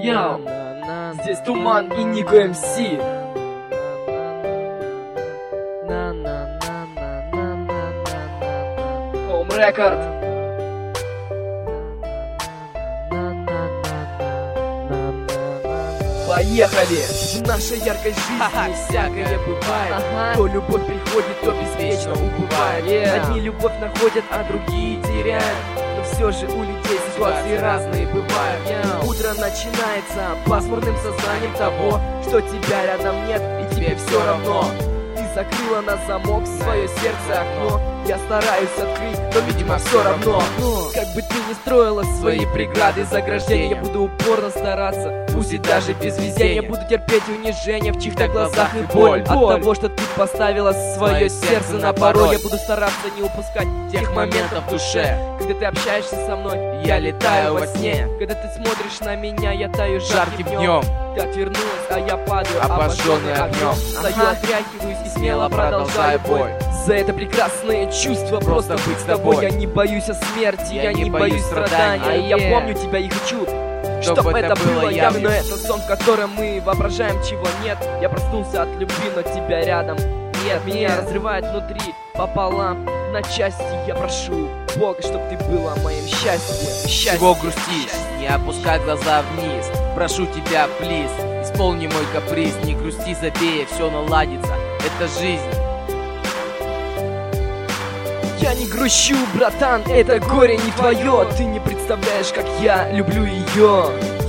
Яу, здесь Туман и Нико МС. Home Record. Поехали! В нашей яркой жизни всякое бывает. То любовь приходит, то беспечно убывает. Одни любовь находят, а другие теряют. Но все же у людей ситуации разные бывают. Утро начинается пасмурным сознанием того, что тебя рядом нет и тебе все равно. Ты закрыла на замок свое сердце окно. Я стараюсь открыть, но видимо все равно. Как бы ты ни строила свои преграды, заграждения, я буду упорно стараться. Пусть и даже без везения, буду терпеть унижение в чьих-то глазах и боль от того, что ты поставила свое сердце на порог. Я буду стараться не упускать тех моментов в душе, когда ты общаешься со мной, я летаю во сне. Когда ты смотришь на меня, я таю жарким днем. Ты отвернулась, а я падаю, обожженный огнем. Стою, отряхиваюсь и смело продолжаю бой. За это прекрасное чувство просто быть с тобой. Я не боюсь о смерти, я не боюсь страдания. Я помню тебя и хочу, чтоб это было явно. Это сон, в котором мы воображаем, чего нет. Я проснулся от любви, но тебя рядом нет. Меня разрывает внутри пополам на части. Я прошу Бога, чтоб ты была моим счастьем. Чего грустишь? Не опускай глаза вниз. Прошу тебя, плиз, исполни мой каприз. Не грусти, забей, все наладится. Это жизнь. Я не грущу, братан, это горе не твое. Ты не представляешь, как я люблю ее.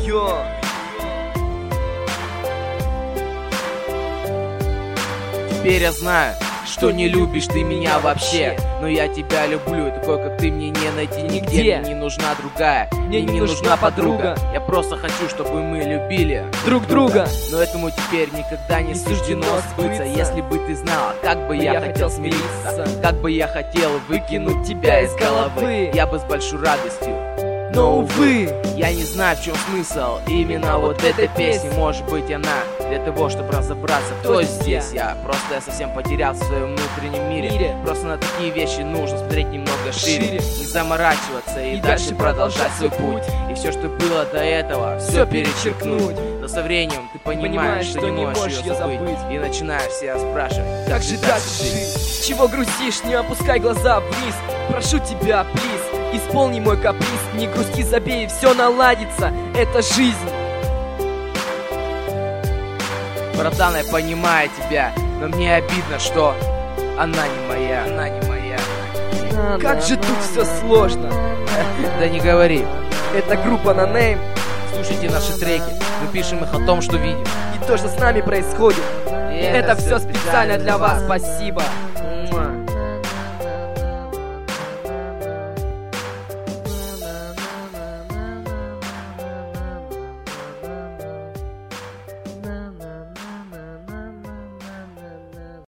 Теперь я знаю, что не любишь ты меня вообще. Но я тебя люблю, такой как ты мне не найти нигде. Мне не нужна другая, мне не нужна подруга. Я просто хочу, чтобы мы любили друг друга. Но этому теперь никогда не суждено сбыться. Если бы ты знала, как бы я хотел смириться, как бы я хотел выкинуть тебя из головы, я бы с большой радостью. Но увы, я не знаю, в чем смысл именно вот этой песни. Может быть, она для того, чтобы разобраться, кто здесь. Я совсем потерялся в своем внутреннем мире. Просто на такие вещи нужно смотреть немного шире. Не заморачиваться и дальше продолжать свой путь. И все, что было до этого, все перечеркнуть. Но со временем ты понимаешь, что не можешь ее забыть. И начинаешь себя спрашивать, как же дальше жить? Чего грустишь? Не опускай глаза вниз. Прошу тебя, плиз, исполни мой каприз. Не грусти, забей, все наладится. Это жизнь. Братан, я понимаю тебя, но мне обидно, что она не моя. Как же тут все сложно. Да не говори. Это группа No Name. Слушайте наши треки, мы пишем их о том, что видим. И то, что с нами происходит. Это все специально для вас, спасибо.